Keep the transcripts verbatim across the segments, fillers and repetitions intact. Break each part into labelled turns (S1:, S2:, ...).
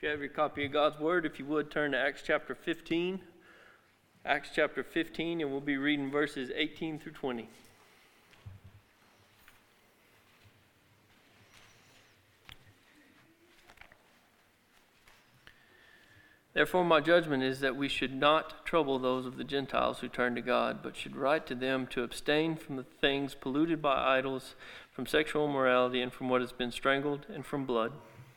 S1: If you have your copy of God's Word, if you would, turn to Acts chapter fifteen. Acts chapter fifteen, and we'll be reading verses eighteen through twenty. Therefore, my judgment is that we should not trouble those of the Gentiles who turn to God, but should write to them to abstain from the things polluted by idols, from sexual immorality, and from what has been strangled, and from blood.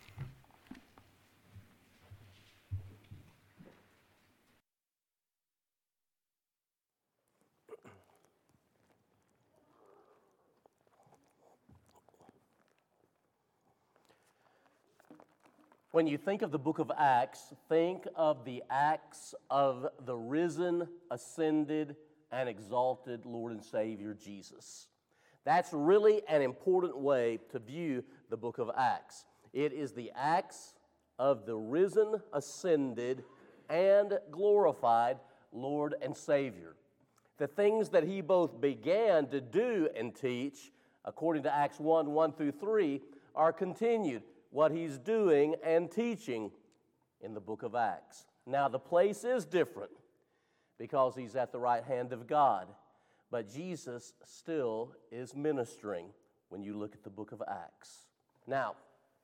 S2: When you think of the book of Acts, think of the acts of the risen, ascended, and exalted Lord and Savior Jesus. That's really an important way to view the book of Acts. It is the acts of the risen, ascended, and glorified Lord and Savior. The things that he both began to do and teach, according to Acts one, one through three, are continued. What he's doing and teaching in the book of Acts. Now, the place is different because he's at the right hand of God, but Jesus still is ministering when you look at the book of Acts. Now,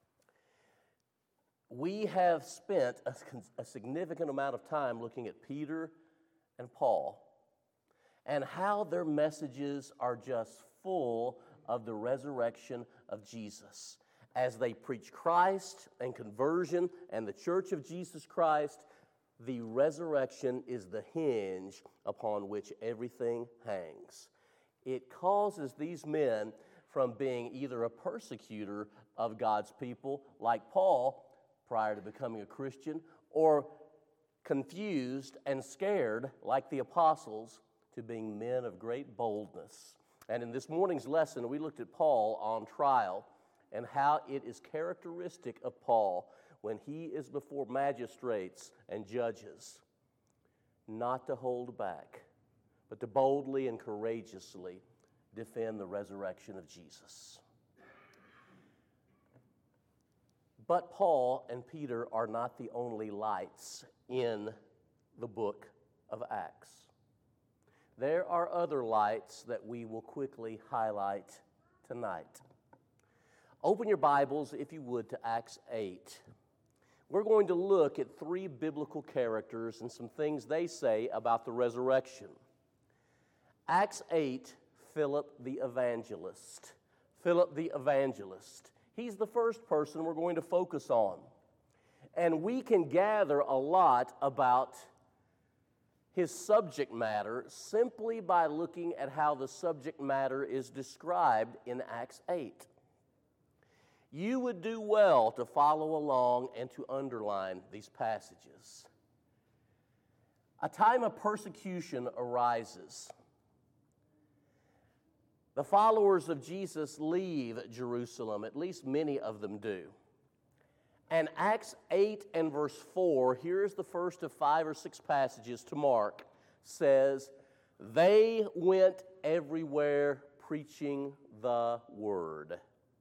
S2: we have spent a, a significant amount of time looking at Peter and Paul and how their messages are just full of the resurrection of Jesus. As they preach Christ and conversion and the church of Jesus Christ, the resurrection is the hinge upon which everything hangs. It causes these men from being either a persecutor of God's people, like Paul, prior to becoming a Christian, or confused and scared, like the apostles, to being men of great boldness. And in this morning's lesson, we looked at Paul on trial, and how it is characteristic of Paul when he is before magistrates and judges, not to hold back, but to boldly and courageously defend the resurrection of Jesus. But Paul and Peter are not the only lights in the book of Acts. There are other lights that we will quickly highlight tonight. Open your Bibles, if you would, to Acts eight. We're going to look at three biblical characters and some things they say about the resurrection. Acts eight, Philip the evangelist. Philip the evangelist. He's the first person we're going to focus on. And we can gather a lot about his subject matter simply by looking at how the subject matter is described in Acts eight. You would do well to follow along and to underline these passages. A time of persecution arises. The followers of Jesus leave Jerusalem, at least many of them do. And Acts eight and verse four, here's the first of five or six passages to mark, says, they went everywhere preaching the word.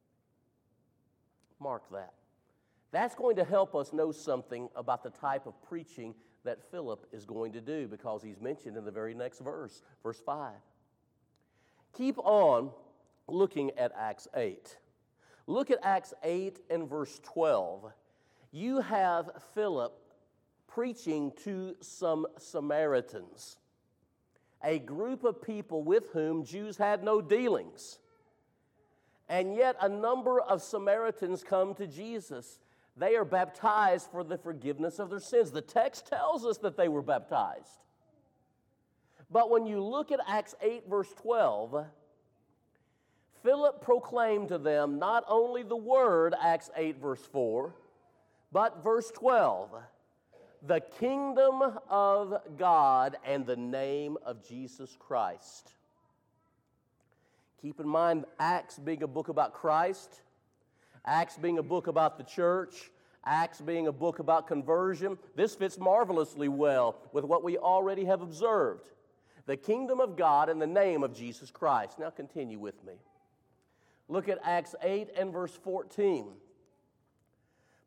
S2: Mark that. That's going to help us know something about the type of preaching that Philip is going to do, because he's mentioned in the very next verse, verse five. Keep on looking at Acts eight. Look at Acts eight and verse twelve. You have Philip preaching to some Samaritans, a group of people with whom Jews had no dealings. And yet a number of Samaritans come to Jesus. They are baptized for the forgiveness of their sins. The text tells us that they were baptized. But when you look at Acts eight, verse twelve, Philip proclaimed to them not only the word, Acts eight, verse four, but verse twelve, the kingdom of God and the name of Jesus Christ. Keep in mind, Acts being a book about Christ, Acts being a book about the church, Acts being a book about conversion, this fits marvelously well with what we already have observed. The kingdom of God and the name of Jesus Christ. Now continue with me. Look at Acts eight and verse fourteen.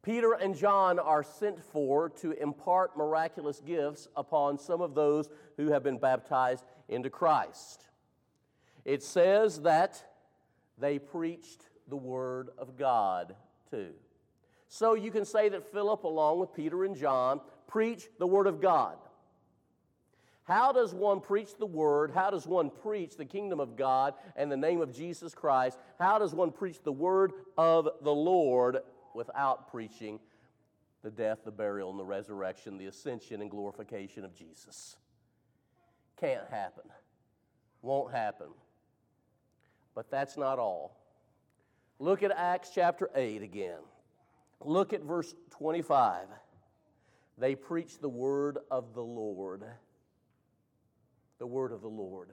S2: Peter and John are sent for to impart miraculous gifts upon some of those who have been baptized into Christ. It says that they preached the Word of God too. So you can say that Philip, along with Peter and John, preached the Word of God. How does one preach the Word? How does one preach the kingdom of God and the name of Jesus Christ? How does one preach the Word of the Lord without preaching the death, the burial, and the resurrection, the ascension and glorification of Jesus? Can't happen. Won't happen. But that's not all. Look at Acts chapter eight again. Look at verse twenty-five. They preached the word of the Lord. The word of the Lord.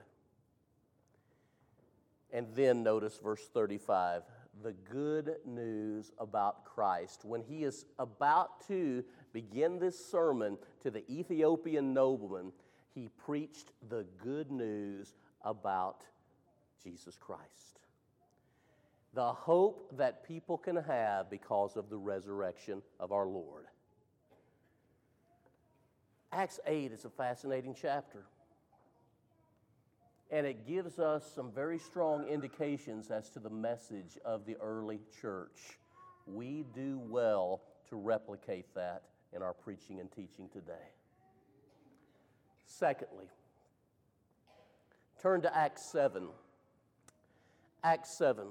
S2: And then notice verse thirty-five. The good news about Christ. When he is about to begin this sermon to the Ethiopian nobleman, he preached the good news about Jesus Christ. The hope that people can have because of the resurrection of our Lord. Acts eight is a fascinating chapter. And it gives us some very strong indications as to the message of the early church. We do well to replicate that in our preaching and teaching today. Secondly, turn to Acts seven. Acts seven.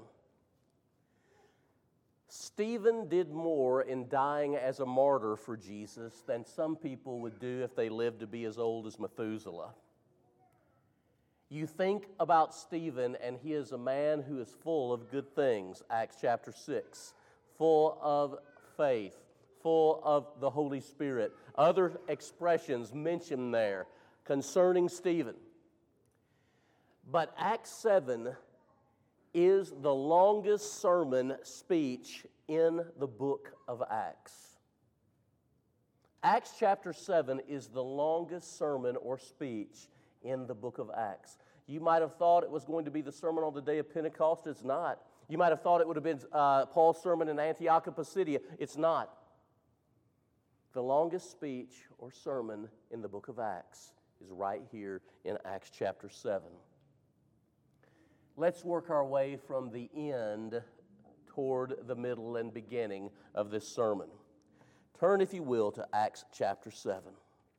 S2: Stephen did more in dying as a martyr for Jesus than some people would do if they lived to be as old as Methuselah. You think about Stephen, and he is a man who is full of good things, Acts chapter six, full of faith, full of the Holy Spirit. Other expressions mentioned there concerning Stephen. But Acts seven is the longest sermon speech in the book of Acts. Acts chapter seven is the longest sermon or speech in the book of Acts. You might have thought it was going to be the sermon on the day of Pentecost. It's not. You might have thought it would have been uh, Paul's sermon in Antioch of Pisidia. It's not. The longest speech or sermon in the book of Acts is right here in Acts chapter seven. Let's work our way from the end toward the middle and beginning of this sermon. Turn, if you will, to Acts chapter seven.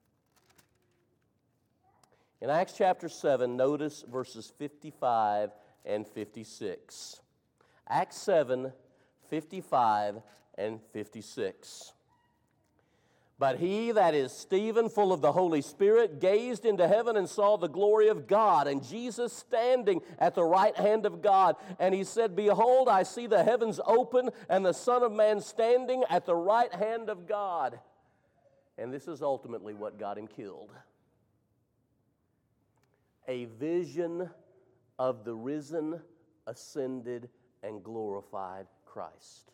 S2: In Acts chapter seven, notice verses fifty-five and fifty-six. Acts seven, fifty-five and fifty-six. But he, that is Stephen, full of the Holy Spirit, gazed into heaven and saw the glory of God, and Jesus standing at the right hand of God. And he said, Behold, I see the heavens open, and the Son of Man standing at the right hand of God. And this is ultimately what got him killed. A vision of the risen, ascended, and glorified Christ.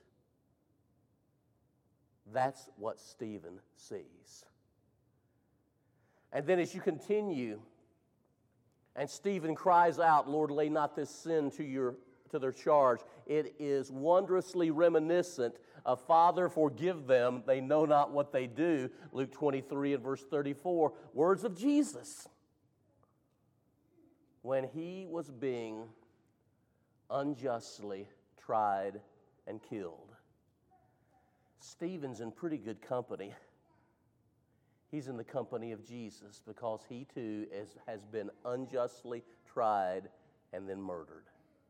S2: That's what Stephen sees. And then as you continue, and Stephen cries out, Lord, lay not this sin to your to their charge. It is wondrously reminiscent of, Father, forgive them, they know not what they do. Luke twenty-three and verse thirty-four, words of Jesus. When he was being unjustly tried and killed. Stephen's in pretty good company. He's in the company of Jesus because he too is, has been unjustly tried and then murdered.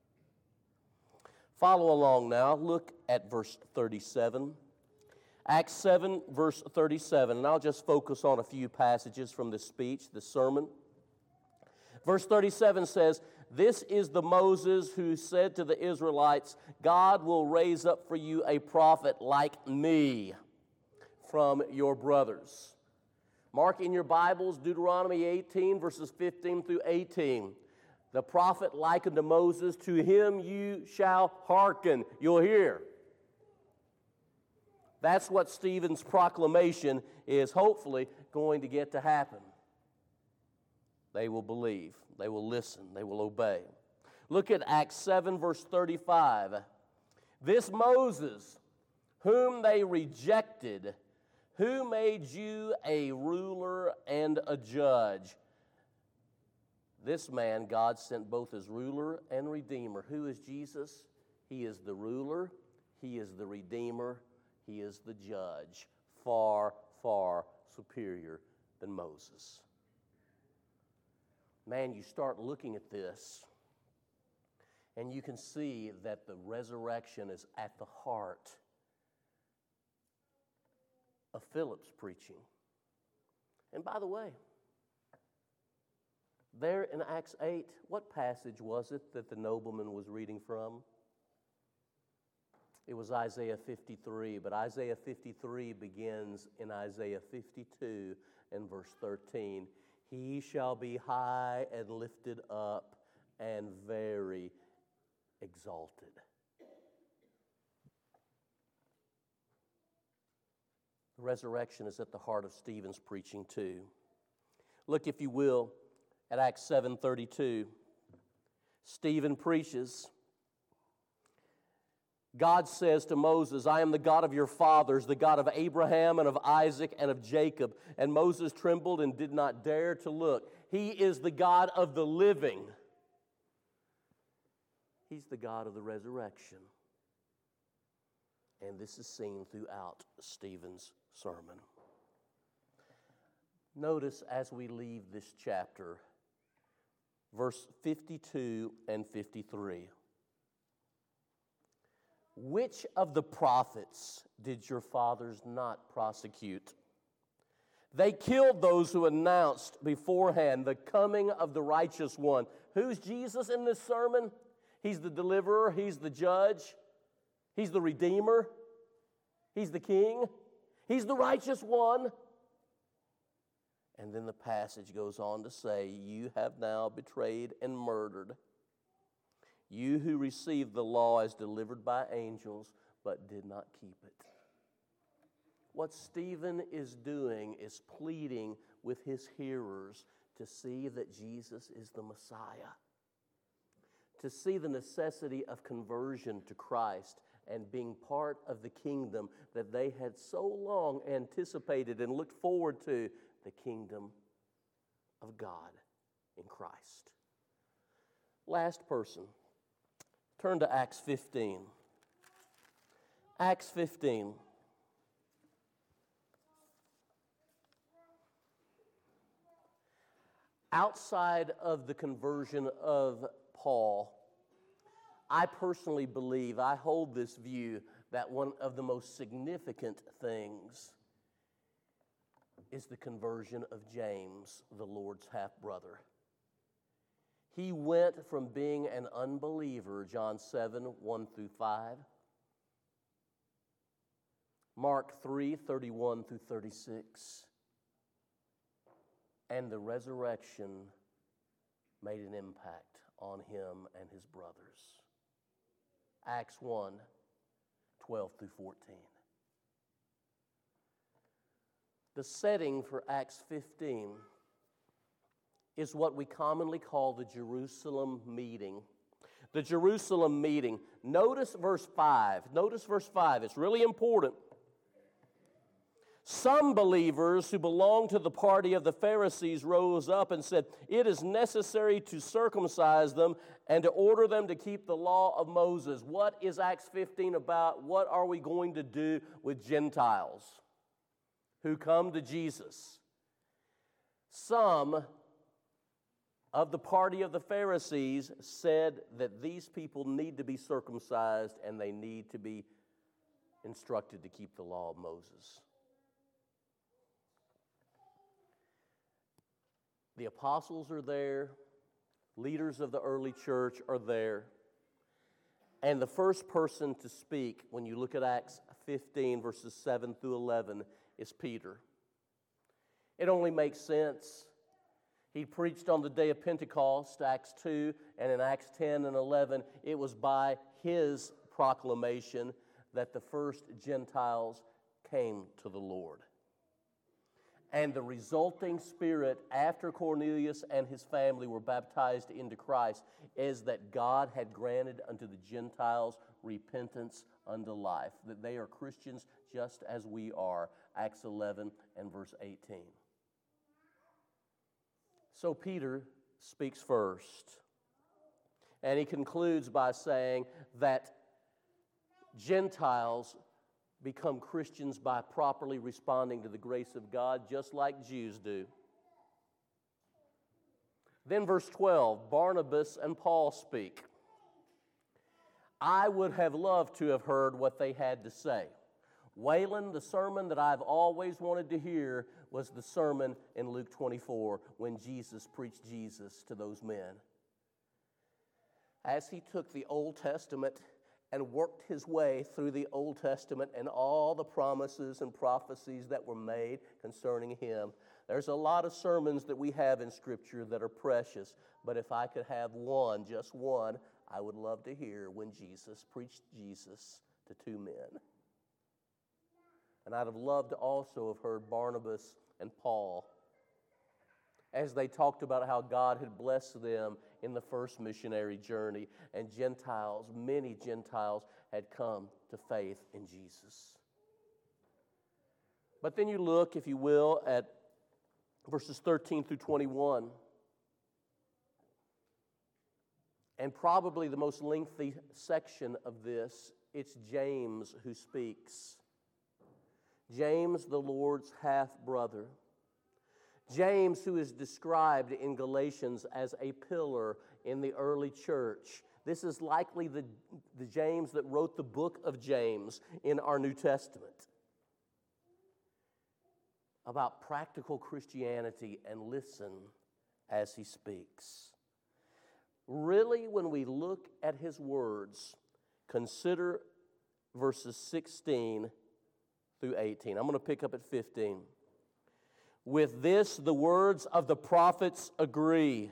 S2: Follow along now. Look at verse thirty-seven. Acts seven, verse thirty-seven. And I'll just focus on a few passages from this speech, this sermon. Verse thirty-seven says, This is the Moses who said to the Israelites, God will raise up for you a prophet like me from your brothers. Mark in your Bibles, Deuteronomy eighteen, verses fifteen through eighteen. The prophet like unto Moses, to him you shall hearken. You'll hear. That's what Stephen's proclamation is hopefully going to get to happen. They will believe. They will listen. They will obey. Look at Acts seven, verse thirty-five. This Moses, whom they rejected, who made you a ruler and a judge. This man God sent both as ruler and redeemer. Who is Jesus? He is the ruler, he is the redeemer, he is the judge. Far, far superior than Moses. Man, you start looking at this, and you can see that the resurrection is at the heart of Philip's preaching. And by the way, there in Acts eight, what passage was it that the nobleman was reading from? It was Isaiah fifty-three, but Isaiah fifty-three begins in Isaiah fifty-two and verse thirteen. He shall be high and lifted up and very exalted. The resurrection is at the heart of Stephen's preaching too. Look, if you will, at Acts seven thirty-two. Stephen preaches. God says to Moses, I am the God of your fathers, the God of Abraham and of Isaac and of Jacob. And Moses trembled and did not dare to look. He is the God of the living. He's the God of the resurrection. And this is seen throughout Stephen's sermon. Notice as we leave this chapter, verse fifty-two and fifty-three. Which of the prophets did your fathers not prosecute? They killed those who announced beforehand the coming of the righteous one. Who's Jesus in this sermon? He's the deliverer, he's the judge, he's the redeemer, he's the king, he's the righteous one. And then the passage goes on to say, you have now betrayed and murdered. You who received the law as delivered by angels, but did not keep it. What Stephen is doing is pleading with his hearers to see that Jesus is the Messiah, to see the necessity of conversion to Christ and being part of the kingdom that they had so long anticipated and looked forward to, the kingdom of God in Christ. Last person. Turn to Acts fifteen. Acts fifteen. Outside of the conversion of Paul, I personally believe, I hold this view, that one of the most significant things is the conversion of James, the Lord's half-brother. He went from being an unbeliever, John seven, one through five, Mark three, thirty-one through thirty-six, and the resurrection made an impact on him and his brothers. Acts one, twelve through fourteen. The setting for Acts fifteen is what we commonly call the Jerusalem meeting. The Jerusalem meeting. Notice verse five. Notice verse five. It's really important. Some believers who belonged to the party of the Pharisees rose up and said, it is necessary to circumcise them and to order them to keep the law of Moses. What is Acts fifteen about? What are we going to do with Gentiles who come to Jesus? Some of the party of the Pharisees said that these people need to be circumcised and they need to be instructed to keep the law of Moses. The apostles are there, leaders of the early church are there, and the first person to speak when you look at Acts fifteen, verses seven through eleven, is Peter. It only makes sense. He preached on the day of Pentecost, Acts two, and in Acts ten and eleven, it was by his proclamation that the first Gentiles came to the Lord. And the resulting spirit after Cornelius and his family were baptized into Christ is that God had granted unto the Gentiles repentance unto life, that they are Christians just as we are, Acts eleven and verse eighteen. So Peter speaks first, and he concludes by saying that Gentiles become Christians by properly responding to the grace of God, just like Jews do. Then verse twelve, Barnabas and Paul speak. I would have loved to have heard what they had to say. Waylon, the sermon that I've always wanted to hear was the sermon in Luke twenty-four when Jesus preached Jesus to those men. As he took the Old Testament and worked his way through the Old Testament and all the promises and prophecies that were made concerning him, there's a lot of sermons that we have in Scripture that are precious, but if I could have one, just one, I would love to hear when Jesus preached Jesus to two men. And I'd have loved to also have heard Barnabas and Paul as they talked about how God had blessed them in the first missionary journey, and Gentiles, many Gentiles, had come to faith in Jesus. But then you look, if you will, at verses thirteen through twenty-one. And probably the most lengthy section of this, it's James who speaks. James, the Lord's half-brother. James, who is described in Galatians as a pillar in the early church. This is likely the, the James that wrote the book of James in our New Testament. About practical Christianity, and listen as he speaks. Really, when we look at his words, consider verses sixteen through eighteen. I'm going to pick up at fifteen. With this, the words of the prophets agree.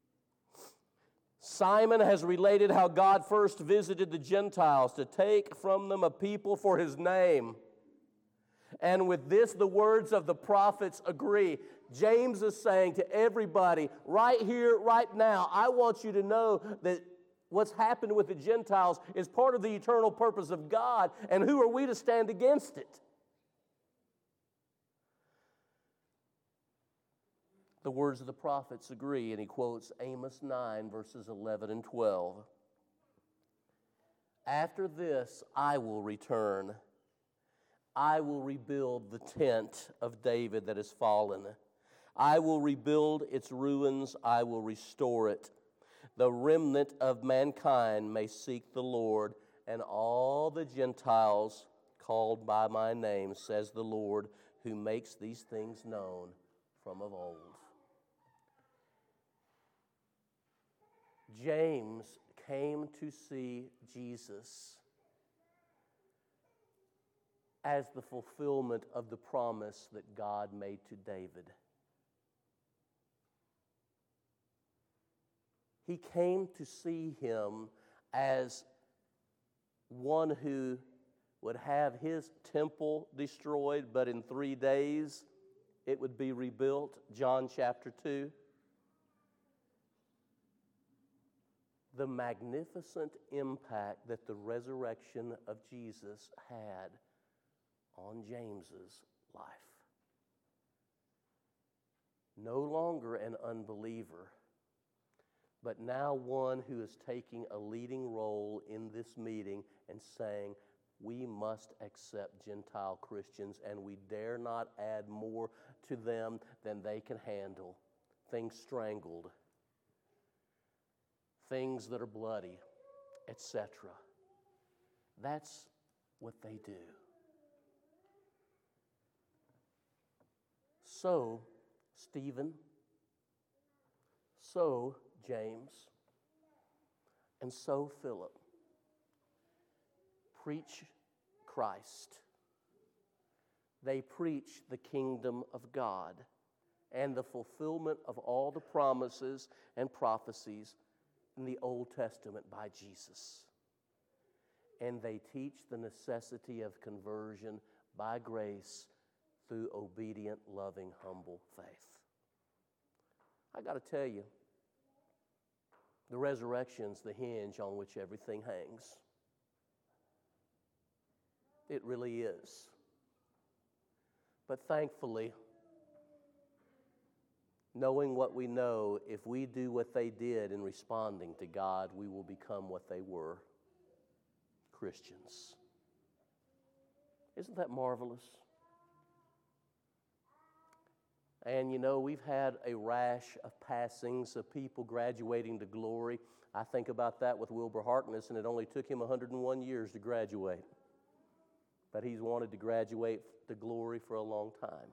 S2: Simon has related how God first visited the Gentiles to take from them a people for his name. And with this, the words of the prophets agree. James is saying to everybody, right here, right now, I want you to know that what's happened with the Gentiles is part of the eternal purpose of God, and who are we to stand against it? The words of the prophets agree, and he quotes Amos nine, verses eleven and twelve. After this, I will return. I will rebuild the tent of David that has fallen. I will rebuild its ruins. I will restore it. The remnant of mankind may seek the Lord, and all the Gentiles called by my name, says the Lord, who makes these things known from of old. James came to see Jesus as the fulfillment of the promise that God made to David. He came to see him as one who would have his temple destroyed, but in three days it would be rebuilt, John chapter two. The magnificent impact that the resurrection of Jesus had on James's life. No longer an unbeliever, but now one who is taking a leading role in this meeting and saying, we must accept Gentile Christians, and we dare not add more to them than they can handle. Things strangled, things that are bloody, et cetera. That's what they do. So, Stephen, so James, and so Philip preach Christ. They preach the kingdom of God and the fulfillment of all the promises and prophecies in the Old Testament by Jesus. And they teach the necessity of conversion by grace through obedient, loving, humble faith. I got to tell you, the resurrection's the hinge on which everything hangs. It really is. But thankfully, knowing what we know, if we do what they did in responding to God, we will become what they were, Christians. Isn't that marvelous? And you know, we've had a rash of passings of people graduating to glory. I think about that with Wilbur Harkness, and it only took him one hundred one years to graduate. But he's wanted to graduate to glory for a long time.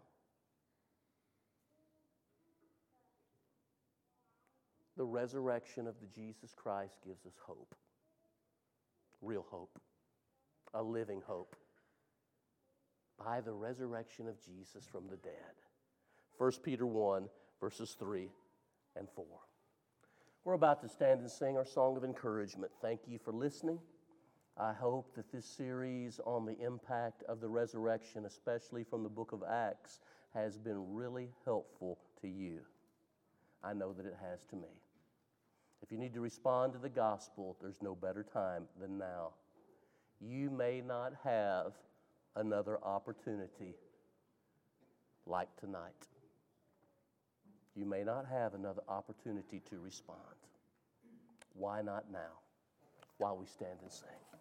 S2: The resurrection of the Jesus Christ gives us hope. Real hope. A living hope. By the resurrection of Jesus from the dead. First Peter one, verses three and four. We're about to stand and sing our song of encouragement. Thank you for listening. I hope that this series on the impact of the resurrection, especially from the book of Acts, has been really helpful to you. I know that it has to me. If you need to respond to the gospel, there's no better time than now. You may not have another opportunity like tonight. You may not have another opportunity to respond. Why not now, while we stand and sing?